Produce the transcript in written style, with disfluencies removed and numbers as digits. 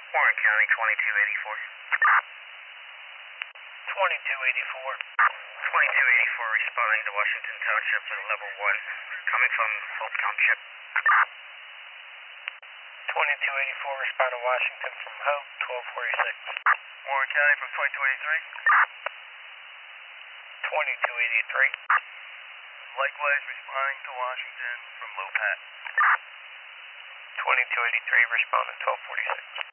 Warren County 2284. 2284. 2284 responding to Washington Township at level 1, coming from Hope Township. 2284 respond to Washington from Hope, 1246. Warren County from 2283. 2283. Likewise responding to Washington from Low Pat. 2283 respond to 1246.